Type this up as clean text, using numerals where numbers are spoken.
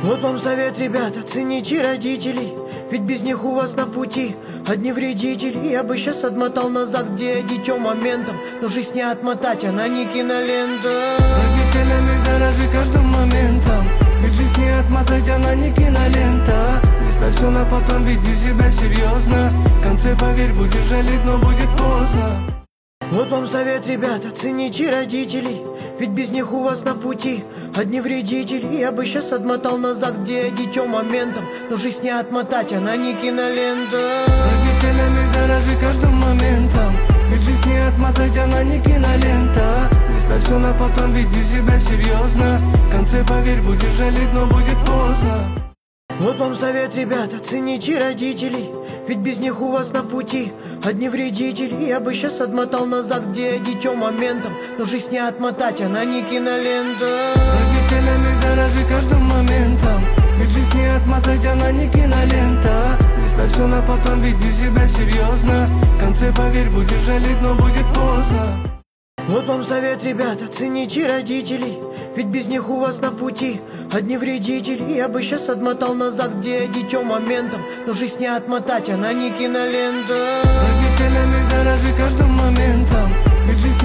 Вот вам совет, ребята, цените родителей, ведь без них у вас на пути одни вредители. Я бы сейчас отмотал назад, где я дитё моментом, но жизнь не отмотать, она не кинолента. Родителями дорожи каждым моментом, ведь жизнь не отмотать, она не кинолента. Не ставь все на потом, веди себя серьезно, в конце, поверь, будешь жалеть, но будет поздно. Вот вам совет, ребята, цените родителей, ведь без них у вас на пути одни вредители. Я бы сейчас отмотал назад, где я дитё моментом, но жизнь не отмотать, она не кинолента. Родителями дорожи каждым моментом, ведь жизнь не отмотать, она не кинолента. Не ставь все на потом, веди себя серьезно, в конце, поверь, будешь жалеть, но будет поздно. Вот вам совет, ребята, цените родителей, ведь без них у вас на пути одни вредители. Я бы сейчас отмотал назад, где я дитё моментом, но жизнь не отмотать, она не кинолента. Родителями дорожи каждым моментом, ведь жизнь не отмотать, она не кинолента. Не ставь все на потом, веди себя серьезно, в конце, поверь, будешь жалеть, но будет поздно. Вот вам совет, ребята, цените родителей, ведь без них у вас на пути одни вредители. Я бы сейчас отмотал назад, где я дитё моментом, но жизнь не отмотать, она не кинолента. Родителями дорожи каждым моментом, ведь жизнь